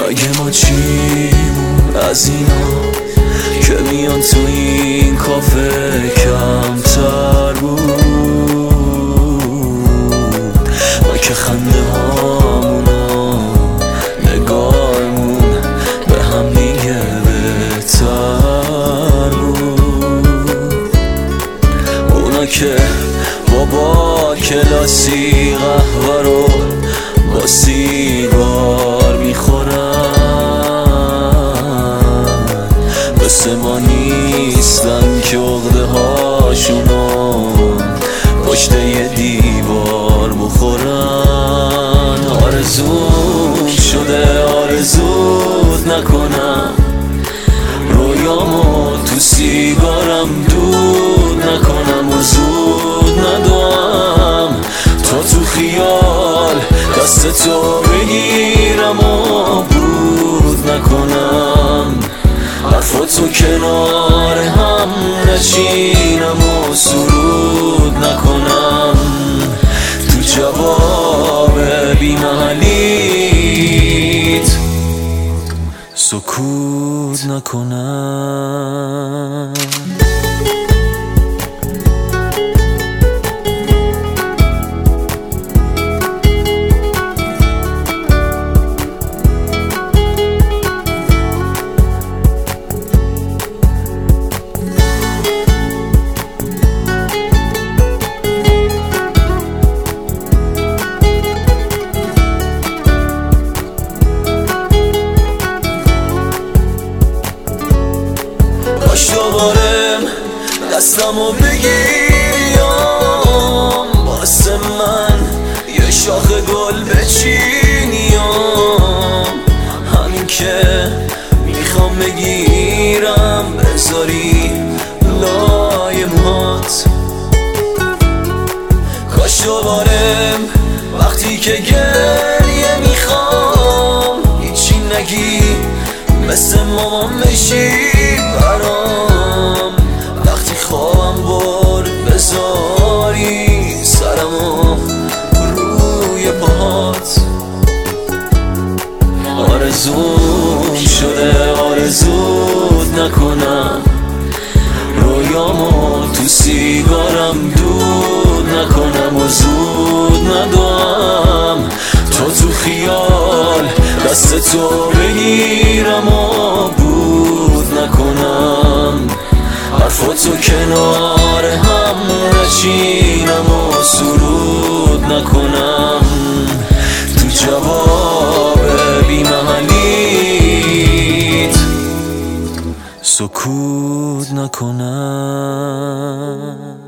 اگه ما چیمون از اینا که میان تو این کافه کمتر بود، ما که خنده هامونو نگارمون به هم دیگه بهتر بود. اونا که بابا کلاسی قهوه رو با سیگار میخورن، مثل ما نیستن که عقده هاشونو پشت یه دیوار بخورن. آرزوم شده آرزوت نکنم، رویامو تو سیگارم دود نکنم و زود ندوام تا تو خیال دست تو بگیرم و بود نکنم، حرفاتو کنار هم نچینم و سرود نکنم، تو جواب بی‌محلیت سکوت نکنم. دوباره دستمو بگیریم، واسه من یه شاخ گل بچینیم، همین که میخوام بگیرم بذاری لای موهات. کاش دوباره وقتی که گریه میخوام هیچی نگی، مثل مامان بشی برام، وقتی خوابم برد بذاری سرمو روی پاهات. آرزوم شده آرزوت نکنم، رویامو تو سیگارم دود نکنم و زود ندوام تا تو خیال دست تو بگیرم و بود نکنم، حرفاتو کنار هم نچینم و سرود نکنم، تو جواب بی‌محلیت سکوت نکنم.